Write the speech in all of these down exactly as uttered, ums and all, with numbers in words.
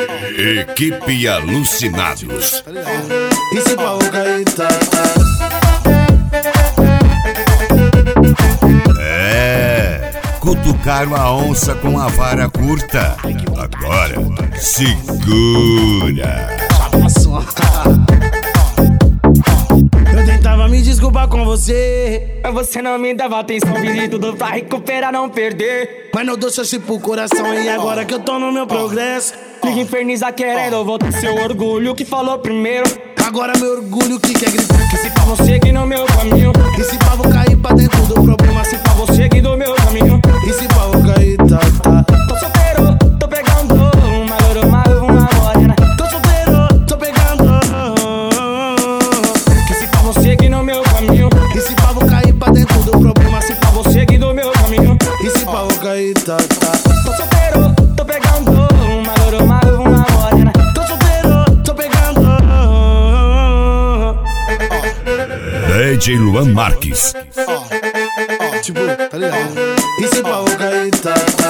Equipe Alucinados. E se pau cair, tá, É, cutucaram a onça com a vara curta. Agora, segura. Eu tentava me desculpar com você, mas você não me dava atenção. Fiz de tudo pra recuperar, não perder. mas não dou chance pro coração. E agora que eu tô no meu progresso, Liga infernizar querendo voltar seu orgulho que falou primeiro. agora meu orgulho que quer gritar. Que se pra você seguir no meu caminho, E se pau cair pra dentro do problema, se pra você seguir do meu caminho. E se pau cair, tá, tá. Tô solteiro, tô pegando uma loura, uma uva, uma morena. Tô solteiro, tô pegando. Que se pra você seguir no meu caminho, E se pau cair pra dentro do problema, se pra você seguir do meu caminho. E se pau cair, tá, tá. Tô solteiro, tô pegando uma loura, uma uva, uma morena. Tô solteiro, tô pegando. D J Luan Marques. Tipo, tá ligado? E se pau cair, tá, tá.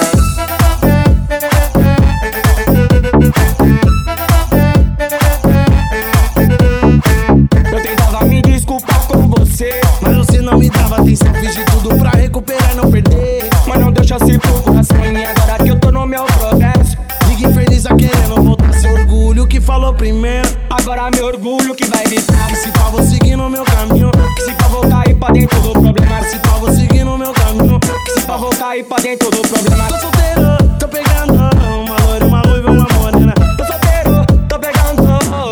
Eu tentava me desculpar com você, Mas você não me dava atenção, fiz de tudo pra recuperar e não perder. mas não deu chance pro coração. E agora que eu tô no meu progresso, Liga inferniza querendo voltar seu orgulho que falou primeiro. agora meu orgulho que vai gritar. Que se pau vou seguir no meu caminho. Que se pra vou cair pra dentro do problema. Se pau vou seguir no meu caminho. Que se pra vou cair pra dentro do problema. Tô solteiro, tô pegando uma loira, uma ruiva, uma morena. Tô solteiro, tô pegando.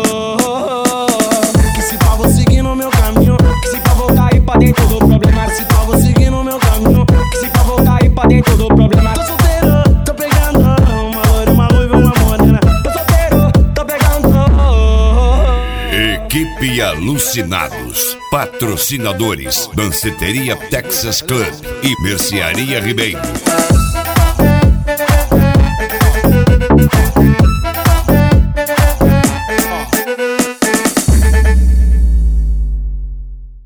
Que se pau vou seguir no meu caminho. Que se pra vou cair pra dentro do problema. Se pau vou seguir no meu caminho. Que se pra vou cair pra dentro do problema. Tô solteiro, tô pegando uma loira, uma ruiva, uma morena. Tô solteiro, tô pegando. Equipe Alucinados. Patrocinadores: Danceteria Texas Club e Mercearia Ribeiro.